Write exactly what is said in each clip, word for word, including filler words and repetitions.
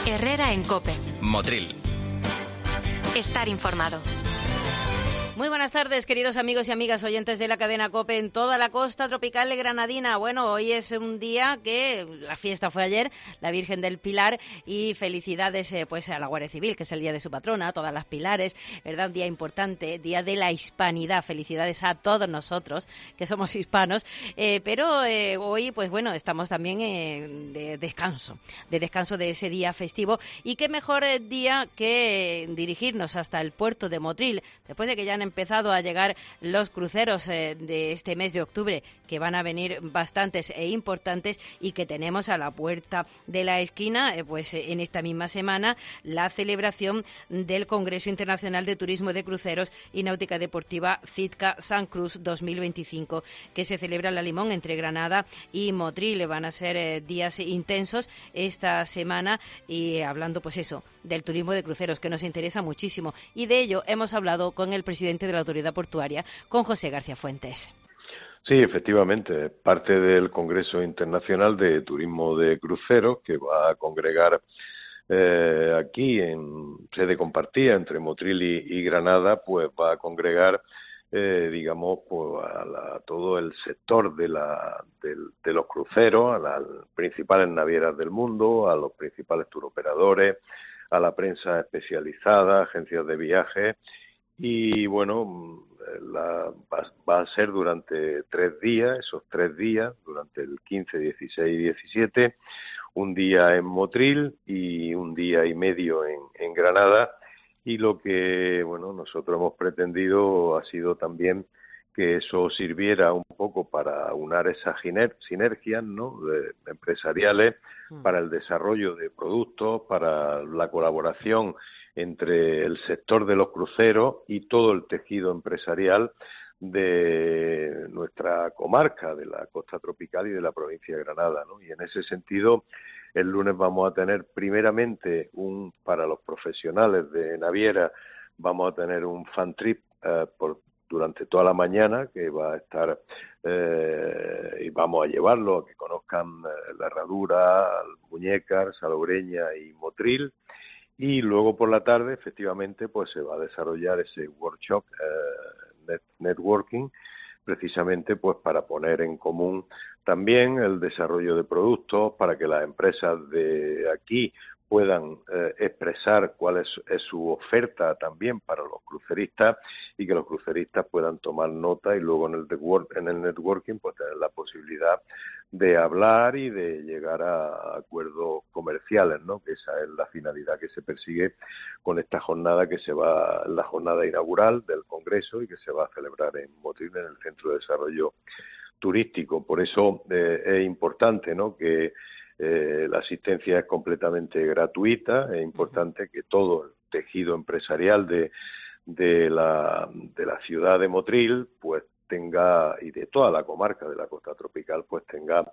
Herrera en COPE. Motril. Estar informado. Muy buenas tardes, queridos amigos y amigas oyentes de la cadena COPE en toda la costa tropical de granadina. Bueno, hoy es un día que la fiesta fue ayer, la Virgen del Pilar, y felicidades eh, pues a la Guardia Civil, que es el día de su patrona, a todas las Pilares, ¿verdad? Un día importante, día de la hispanidad. Felicidades a todos nosotros, que somos hispanos, eh, pero eh, hoy, pues bueno, estamos también eh, de descanso, de descanso de ese día festivo, y qué mejor eh, día que dirigirnos hasta el puerto de Motril, después de que ya han empezado a llegar los cruceros eh, de este mes de octubre, que van a venir bastantes e importantes, y que tenemos a la puerta de la esquina, eh, pues eh, en esta misma semana, la celebración del Congreso Internacional de Turismo de Cruceros y Náutica Deportiva CITCA San Cruz dos mil veinticinco, que se celebra en La Limón, entre Granada y Motril. Van a ser eh, días intensos esta semana, y eh, hablando pues eso, del turismo de cruceros, que nos interesa muchísimo, y de ello hemos hablado con el presidente de la Autoridad Portuaria, con José García Fuentes. Sí, efectivamente, parte del Congreso Internacional de Turismo de Cruceros, que va a congregar eh, aquí en sede compartida entre Motril y, y Granada, pues va a congregar, eh, digamos, pues a, la, a todo el sector de, la, de, de los cruceros, a las principales navieras del mundo, a los principales turoperadores, a la prensa especializada, agencias de viajes. Y bueno, la, va, va a ser durante tres días, esos tres días, durante el quince, dieciséis y diecisiete, un día en Motril y un día y medio en, en Granada. Y lo que bueno nosotros hemos pretendido ha sido también que eso sirviera un poco para unar esas sinergias, ¿no?, de, empresariales, para el desarrollo de productos, para la colaboración entre el sector de los cruceros y todo el tejido empresarial de nuestra comarca, de la costa tropical y de la provincia de Granada, ¿no? Y en ese sentido, el lunes vamos a tener primeramente un, para los profesionales de naviera, vamos a tener un fan trip eh, por durante toda la mañana, que va a estar eh, y vamos a llevarlo a que conozcan eh, la Herradura, Muñecas, Salobreña y Motril. Y luego por la tarde, efectivamente, pues se va a desarrollar ese workshop eh, net, networking, precisamente pues para poner en común también el desarrollo de productos, para que las empresas de aquí puedan eh, expresar cuál es, es su oferta también para los cruceristas, y que los cruceristas puedan tomar nota y luego en el, network, en el networking pues tener la posibilidad de hablar y de llegar a acuerdos comerciales, ¿no? Que esa es la finalidad que se persigue con esta jornada, que se va, la jornada inaugural del Congreso, y que se va a celebrar en Motril, en el Centro de Desarrollo Turístico. Por eso eh, es importante, ¿no?, que Eh, la asistencia es completamente gratuita. Es importante que todo el tejido empresarial de, de, la, de la ciudad de Motril pues tenga, y de toda la comarca de la costa tropical, pues tenga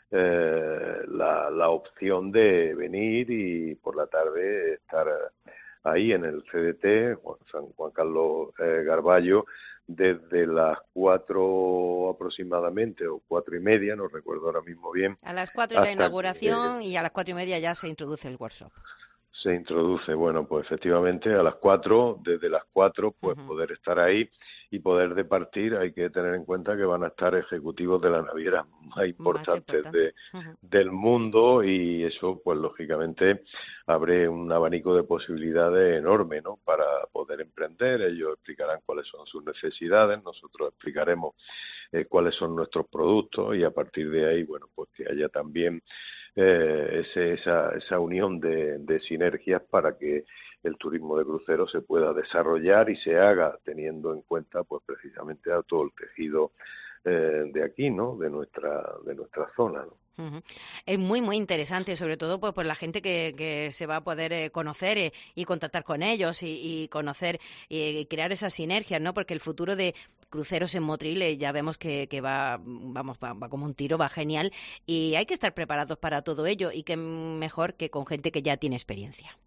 eh, la, la opción de venir y por la tarde estar ahí en el C D T, Juan, San Juan Carlos eh, Garballo, desde las cuatro aproximadamente, o cuatro y media, no recuerdo ahora mismo bien. A las cuatro la inauguración, que, y a las cuatro y media ya se introduce el workshop. Se introduce, bueno, pues efectivamente a las cuatro, desde las cuatro, pues uh-huh. poder estar ahí y poder departir. Hay que tener en cuenta que van a estar ejecutivos de la naviera más importantes más de, uh-huh. del mundo, y eso, pues lógicamente, abre un abanico de posibilidades enorme, ¿no?, para poder emprender. Ellos explicarán cuáles son sus necesidades, nosotros explicaremos eh, cuáles son nuestros productos, y a partir de ahí, bueno, pues que haya también Eh, ese, esa, esa unión de, de sinergias para que el turismo de crucero se pueda desarrollar y se haga teniendo en cuenta pues precisamente a todo el tejido eh, de aquí, ¿no?, de nuestra de nuestra zona, ¿no? Uh-huh. Es muy, muy interesante, sobre todo pues por la gente que, que se va a poder eh, conocer eh, y contactar con ellos y, y conocer y eh, crear esas sinergias, ¿no? Porque el futuro de cruceros en Motril eh, ya vemos que, que va, vamos, va, va como un tiro, va genial, y hay que estar preparados para todo ello, y qué mejor que con gente que ya tiene experiencia.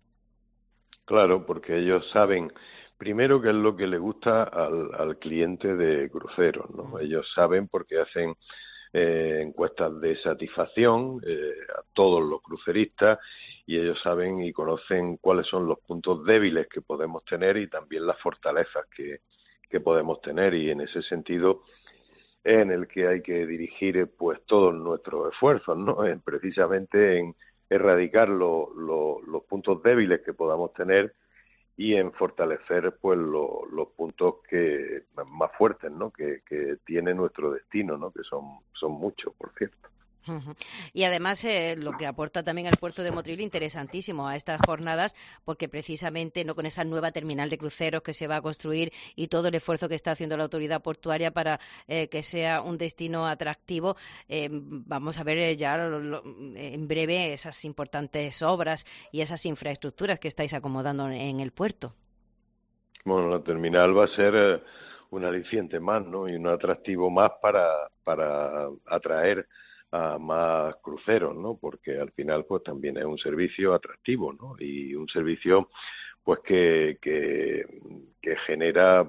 Claro, porque ellos saben primero qué es lo que le gusta al, al cliente de cruceros, ¿no? Uh-huh. Ellos saben porque hacen Eh, encuestas de satisfacción eh, a todos los cruceristas, y ellos saben y conocen cuáles son los puntos débiles que podemos tener y también las fortalezas que, que podemos tener, y en ese sentido es en el que hay que dirigir pues todos nuestros esfuerzos, ¿no? En, precisamente en erradicar lo, lo, los puntos débiles que podamos tener y en fortalecer pues lo, los puntos que más fuertes, ¿no? Que, que tiene nuestro destino, ¿no? Que son, son muchos, por cierto. Uh-huh. Y además eh, lo que aporta también el puerto de Motril, interesantísimo a estas jornadas, porque precisamente no con esa nueva terminal de cruceros que se va a construir y todo el esfuerzo que está haciendo la autoridad portuaria para eh, que sea un destino atractivo, eh, vamos a ver eh, ya lo, lo, en breve esas importantes obras y esas infraestructuras que estáis acomodando en el puerto. Bueno, la terminal va a ser eh, un aliciente más, ¿no? Y un atractivo más para, para atraer a más cruceros, ¿no? Porque al final pues también es un servicio atractivo, ¿no? Y un servicio pues que que, que genera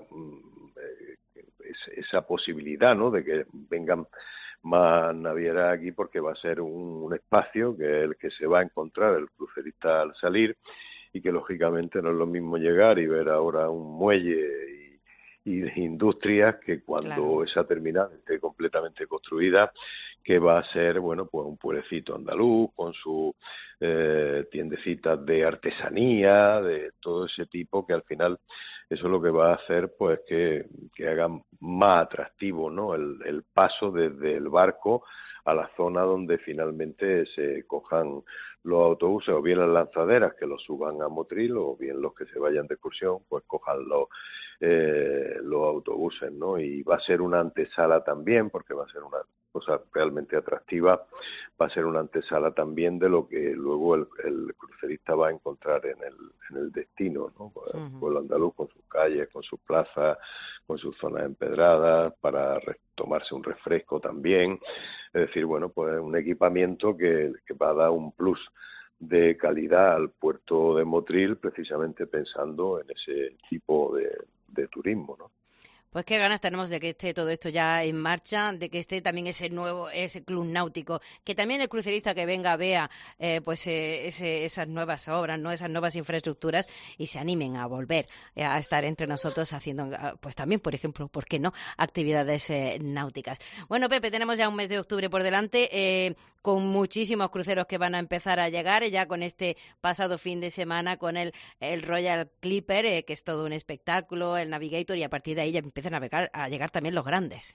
eh, esa posibilidad, ¿no? De que vengan más navieras aquí, porque va a ser un, un espacio que es el que se va a encontrar el crucerista al salir, y que lógicamente no es lo mismo llegar y ver ahora un muelle y de industrias que cuando claro. esa terminal esté completamente construida, que va a ser, bueno, pues un pueblecito andaluz con sus eh, tiendecitas de artesanía, de todo ese tipo, que al final eso es lo que va a hacer pues que, que hagan más atractivo, ¿no? El, el paso desde el barco a la zona donde finalmente se cojan los autobuses, o bien las lanzaderas que los suban a Motril, o bien los que se vayan de excursión, pues cojan los, eh, los autobuses, ¿no? Y va a ser una antesala también, porque va a ser una cosa realmente atractiva, va a ser una antesala también de lo que luego el, el crucerista va a encontrar en el, en el destino, ¿no? Pues, uh-huh. El pueblo andaluz con sus calles, con sus plazas, con sus zonas empedradas, para tomarse un refresco también. Es decir, bueno, pues un equipamiento que, que va a dar un plus de calidad al puerto de Motril, precisamente pensando en ese tipo de, de turismo, ¿no? Pues qué ganas tenemos de que esté todo esto ya en marcha, de que esté también ese nuevo, ese club náutico, que también el crucerista que venga vea eh, pues eh, ese, esas nuevas obras, no esas nuevas infraestructuras, y se animen a volver a estar entre nosotros haciendo, pues también, por ejemplo, ¿por qué no?, actividades eh, náuticas. Bueno, Pepe, tenemos ya un mes de octubre por delante, eh, con muchísimos cruceros que van a empezar a llegar, ya con este pasado fin de semana, con el, el Royal Clipper, eh, que es todo un espectáculo, el Navigator, y a partir de ahí ya empiezan a llegar, a llegar también los grandes.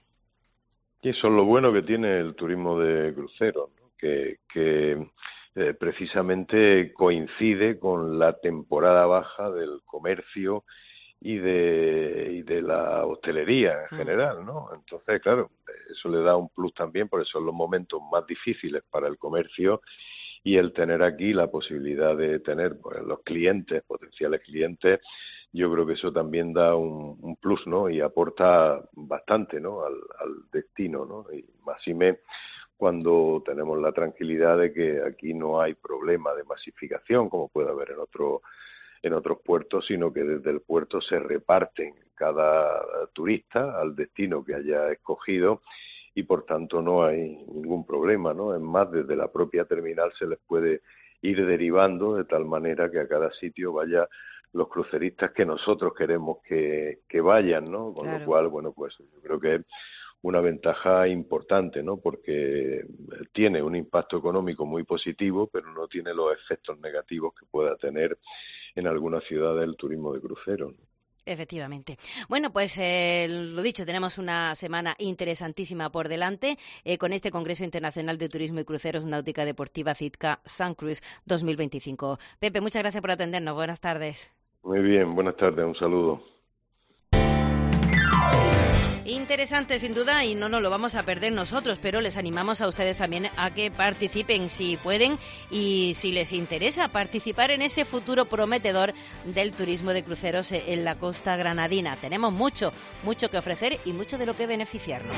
Y eso es lo bueno que tiene el turismo de cruceros, ¿no? que, que eh, precisamente coincide con la temporada baja del comercio y de, y de la hostelería en general, ¿no? Entonces, claro, eso le da un plus también, por eso son los momentos más difíciles para el comercio, y el tener aquí la posibilidad de tener pues, los clientes, potenciales clientes, yo creo que eso también da un, un plus, ¿no? Y aporta bastante, ¿no? Al, al destino, ¿no? Y más y me cuando tenemos la tranquilidad de que aquí no hay problema de masificación, como puede haber en otro en otros puertos, sino que desde el puerto se reparten cada turista al destino que haya escogido, y por tanto no hay ningún problema, ¿no? Es más, desde la propia terminal se les puede ir derivando de tal manera que a cada sitio vaya los cruceristas que nosotros queremos que, que vayan, ¿no? Con claro. Lo cual, bueno, pues yo creo que es una ventaja importante, ¿no? Porque tiene un impacto económico muy positivo, pero no tiene los efectos negativos que pueda tener en alguna ciudad del turismo de cruceros, ¿no? Efectivamente. Bueno, pues eh, lo dicho, tenemos una semana interesantísima por delante eh, con este Congreso Internacional de Turismo y Cruceros Náutica Deportiva CITCA Sun Cruise dos mil veinticinco. Pepe, muchas gracias por atendernos. Buenas tardes. Muy bien, buenas tardes. Un saludo. Interesante, sin duda, y no nos lo vamos a perder nosotros, pero les animamos a ustedes también a que participen si pueden y si les interesa participar en ese futuro prometedor del turismo de cruceros en la costa granadina. Tenemos mucho, mucho que ofrecer y mucho de lo que beneficiarnos.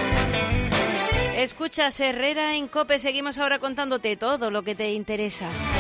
Escuchas Herrera en COPE, seguimos ahora contándote todo lo que te interesa.